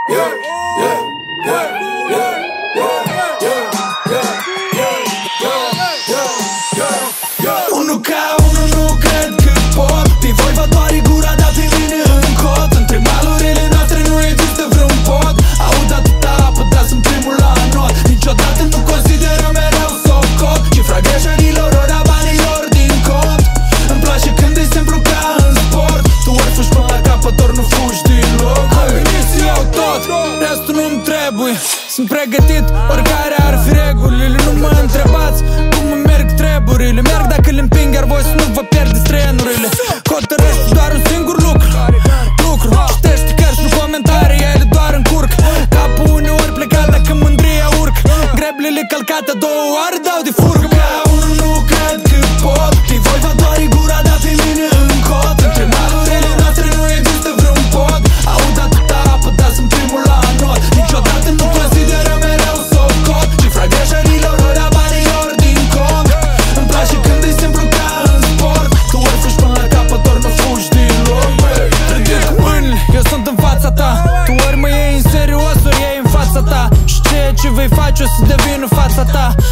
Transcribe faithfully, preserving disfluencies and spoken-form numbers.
Unul ca unul nu cred că pot. Pe voi vă doare gura, dar pe mine în cot. Între malurile noastre nu există vreun pod. Aud atâta apă, dar sunt primul la not. Niciodată nu consideră mereu socot cifra greșelilor, ora banilor din cont. Îmi place când e simplu ca în sport. Tu ori fugi până la capăt, ori nu fugi deloc. Am venit să iau tot, restul nu-mi trebuie. Sunt pregătit, oricare ar fi regulile. Nu mă întrebați cum îmi merg treburile. Merg dacă le împing, iar voi să nu vă pierdeți trenurile. Hotărăști doar un singur lucru Lucru, citești cărți, nu comentarii, ele doar încurc. Capul uneori plecat dacă mândria urc. Greblele calcate două ori dau de furc. Ca unul nu cred că pot. Pe voi vă doare gura, dar pe mine în cot. Între malurile noastre nu există vreun pod. Aud atâta apă, dar sunt primul la not. Niciodată nu consideră mereu socot cifra greșelilor, ora banilor din cont. Îmi place când e simplu ca în sport. Tu ori fugi până la capăt, ori nu fugi deloc. Ridic mâinile, eu sunt în fața ta. Tu ori mă iei în serios, ori iei în fața ta. Și ceea ce vei face o să devin în fața ta.